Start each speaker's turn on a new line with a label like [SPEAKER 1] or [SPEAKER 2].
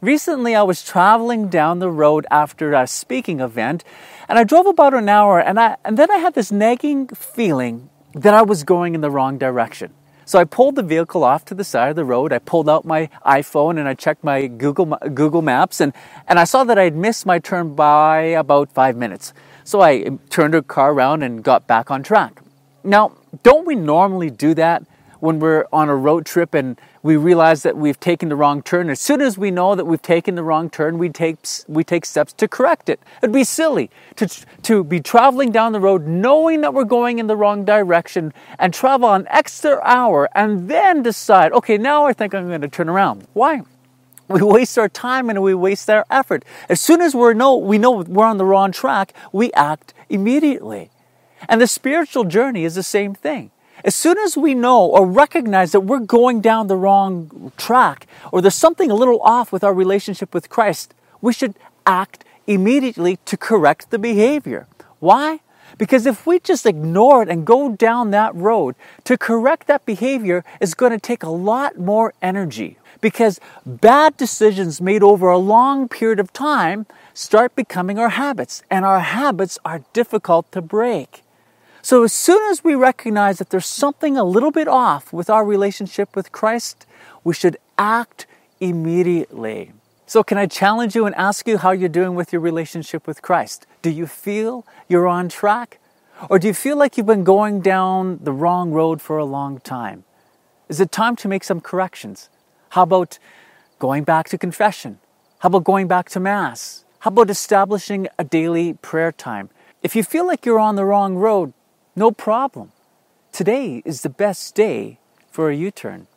[SPEAKER 1] Recently, I was traveling down the road after a speaking event, and I drove about an hour, and then I had this nagging feeling that I was going in the wrong direction. So I pulled the vehicle off to the side of the road. I pulled out my iPhone and I checked my Google Maps, and I saw that I had missed my turn by about 5 minutes. So I turned the car around and got back on track. Now, don't we normally do that when we're on a road trip and we realize that we've taken the wrong turn? As soon as we know that we've taken the wrong turn, we take steps to correct it. It'd be silly to be traveling down the road knowing that we're going in the wrong direction and travel an extra hour and then decide, okay, now I think I'm going to turn around. Why? We waste our time and we waste our effort. As soon as we know we're on the wrong track, we act immediately. And the spiritual journey is the same thing. As soon as we know or recognize that we're going down the wrong track or there's something a little off with our relationship with Christ, we should act immediately to correct the behavior. Why? Because if we just ignore it and go down that road, to correct that behavior is going to take a lot more energy. Because bad decisions made over a long period of time start becoming our habits, and our habits are difficult to break. So as soon as we recognize that there's something a little bit off with our relationship with Christ, we should act immediately. So can I challenge you and ask you how you're doing with your relationship with Christ? Do you feel you're on track? Or do you feel like you've been going down the wrong road for a long time? Is it time to make some corrections? How about going back to confession? How about going back to Mass? How about establishing a daily prayer time? If you feel like you're on the wrong road, no problem. Today is the best day for a U-turn.